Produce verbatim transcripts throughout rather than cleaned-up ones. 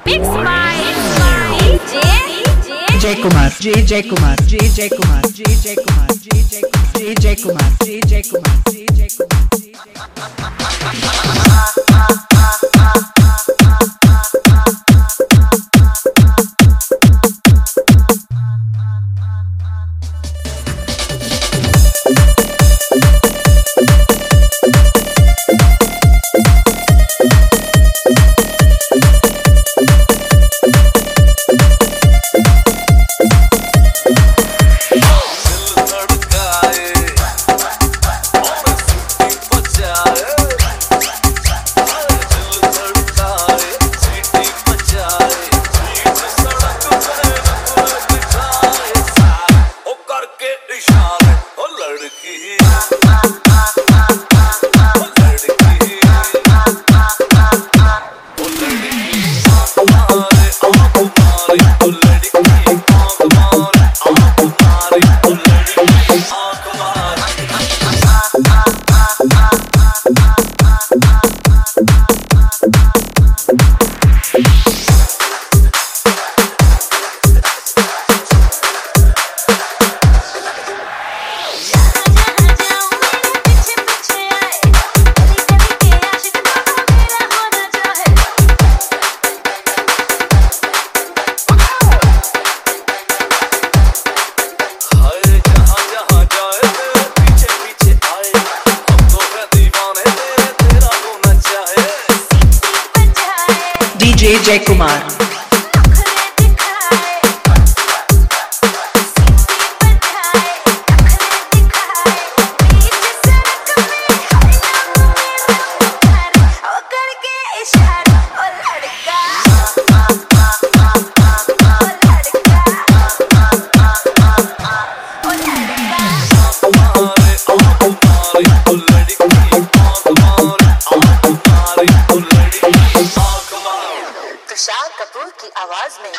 Mixed by Jay Kumar, Jay Jay Kumar, Jay Jay Kumar, Jay Jay Kumar, Jay Jay Kumar, Jay Jay Kumar, Jay Jay Kumar, Jay Jay Kumar. Jay Jay Kumar. Tushar Kapoor की आवाज में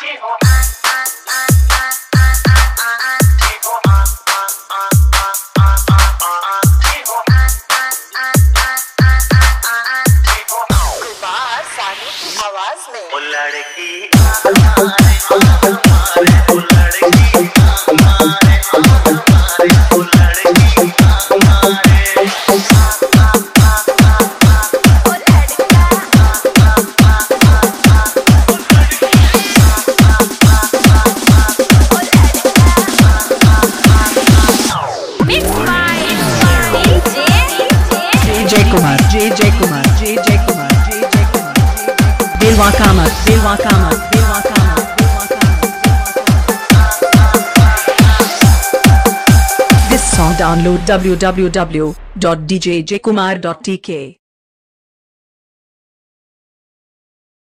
कुमार सानू की आवाज में ओ लड़की हमारे हमारे ओ लड़की हमारे हमारे ओ लड़की हमारे Jay Kumar, Jay Jay Kumar, Jay Jay Kumar, Jay Jay Kumar. Dilwa Kamat, Dilwa Kamat, Dilwa Kamat, Dilwa Kamat. This song download w w w dot d j j kumar dot t k.